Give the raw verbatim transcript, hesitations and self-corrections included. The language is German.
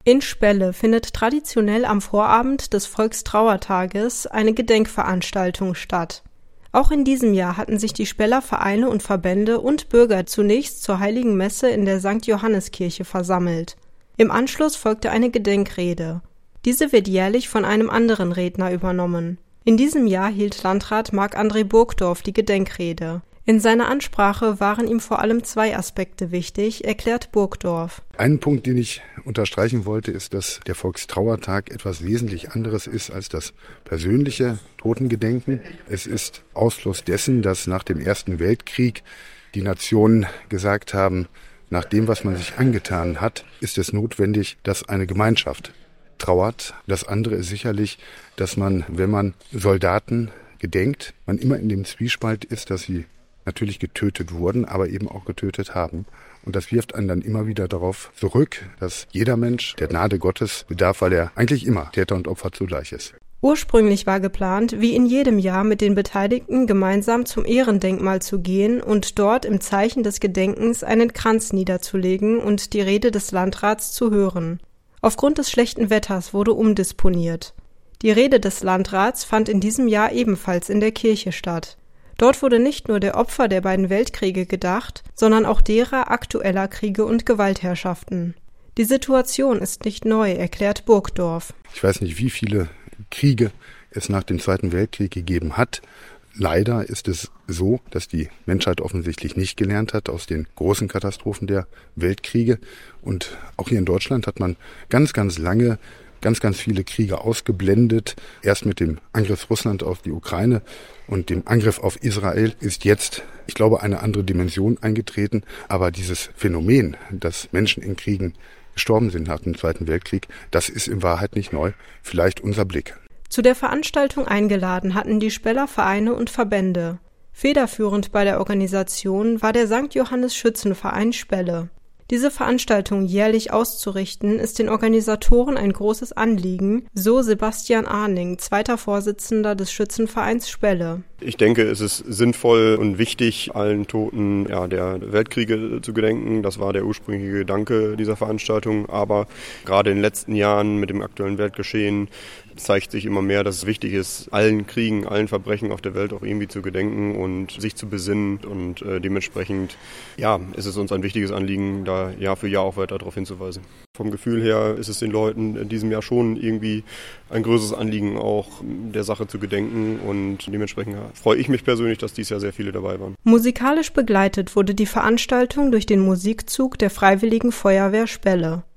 In Spelle findet traditionell am Vorabend des Volkstrauertages eine Gedenkveranstaltung statt. Auch in diesem Jahr hatten sich die Speller Vereine und Verbände und Bürger zunächst zur Heiligen Messe in der Sankt Johanniskirche versammelt. Im Anschluss folgte eine Gedenkrede. Diese wird jährlich von einem anderen Redner übernommen. In diesem Jahr hielt Landrat Marc-André Burgdorf die Gedenkrede. In seiner Ansprache waren ihm vor allem zwei Aspekte wichtig, erklärt Burgdorf. Ein Punkt, den ich unterstreichen wollte, ist, dass der Volkstrauertag etwas wesentlich anderes ist als das persönliche Totengedenken. Es ist Ausfluss dessen, dass nach dem Ersten Weltkrieg die Nationen gesagt haben, nach dem, was man sich angetan hat, ist es notwendig, dass eine Gemeinschaft trauert. Das andere ist sicherlich, dass man, wenn man Soldaten gedenkt, man immer in dem Zwiespalt ist, dass sie natürlich getötet wurden, aber eben auch getötet haben. Und das wirft einen dann immer wieder darauf zurück, dass jeder Mensch der Gnade Gottes bedarf, weil er eigentlich immer Täter und Opfer zugleich ist. Ursprünglich war geplant, wie in jedem Jahr mit den Beteiligten gemeinsam zum Ehrendenkmal zu gehen und dort im Zeichen des Gedenkens einen Kranz niederzulegen und die Rede des Landrats zu hören. Aufgrund des schlechten Wetters wurde umdisponiert. Die Rede des Landrats fand in diesem Jahr ebenfalls in der Kirche statt. Dort wurde nicht nur der Opfer der beiden Weltkriege gedacht, sondern auch derer aktueller Kriege und Gewaltherrschaften. Die Situation ist nicht neu, erklärt Burgdorf. Ich weiß nicht, wie viele Kriege es nach dem Zweiten Weltkrieg gegeben hat. Leider ist es so, dass die Menschheit offensichtlich nicht gelernt hat aus den großen Katastrophen der Weltkriege. Und auch hier in Deutschland hat man ganz, ganz lange ganz, ganz viele Kriege ausgeblendet. Erst mit dem Angriff Russlands auf die Ukraine und dem Angriff auf Israel ist jetzt, ich glaube, eine andere Dimension eingetreten. Aber dieses Phänomen, dass Menschen in Kriegen gestorben sind nach dem Zweiten Weltkrieg, das ist in Wahrheit nicht neu. Vielleicht unser Blick. Zu der Veranstaltung eingeladen hatten die Speller Vereine und Verbände. Federführend bei der Organisation war der Sankt Johannes Schützenverein Spelle. Diese Veranstaltung jährlich auszurichten, ist den Organisatoren ein großes Anliegen, so Sebastian Arning, zweiter Vorsitzender des Schützenvereins Spelle. Ich denke, es ist sinnvoll und wichtig, allen Toten ja, der Weltkriege zu gedenken. Das war der ursprüngliche Gedanke dieser Veranstaltung. Aber gerade in den letzten Jahren mit dem aktuellen Weltgeschehen zeigt sich immer mehr, dass es wichtig ist, allen Kriegen, allen Verbrechen auf der Welt auch irgendwie zu gedenken und sich zu besinnen. Und äh, dementsprechend ja, ist es uns ein wichtiges Anliegen, da Jahr für Jahr auch weiter darauf hinzuweisen. Vom Gefühl her ist es den Leuten in diesem Jahr schon irgendwie ein größeres Anliegen, auch der Sache zu gedenken. Und dementsprechend freue ich mich persönlich, dass dieses Jahr sehr viele dabei waren. Musikalisch begleitet wurde die Veranstaltung durch den Musikzug der Freiwilligen Feuerwehr Spelle.